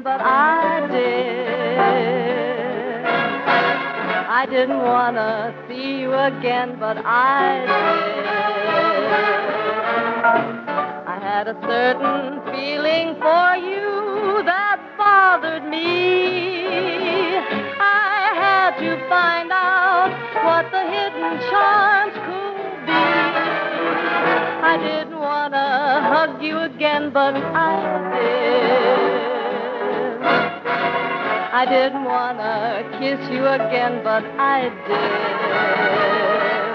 but I did. I didn't want to see you again, but I did. I had a certain feeling for you that bothered me. I had to find out what the hidden charms could be. I didn't want to hug you again, but I did. I didn't want to kiss you again, but I did.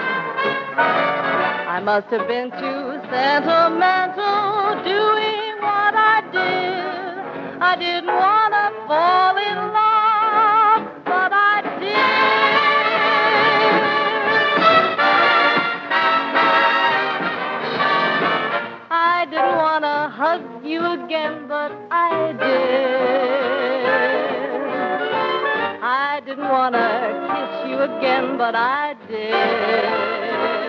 I must have been too sentimental doing what I did. I didn't want to fall in love, but I did. I didn't want to hug you again, but I did. I didn't want to kiss you again, but I did.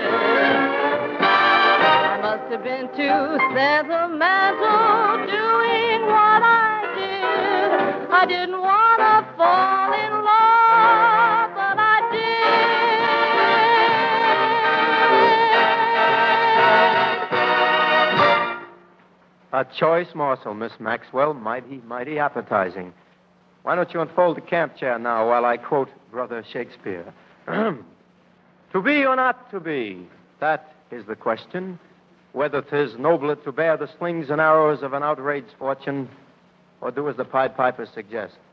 I must have been too sentimental doing what I did. I didn't want to fall in love, but I did. A choice morsel, Miss Maxwell. Mighty appetizing. Why don't you unfold the camp chair now while I quote Brother Shakespeare? To be or not to be, that is the question. Whether 'tis nobler to bear the slings and arrows of an outraged fortune, or do as the Pied Pipers suggest.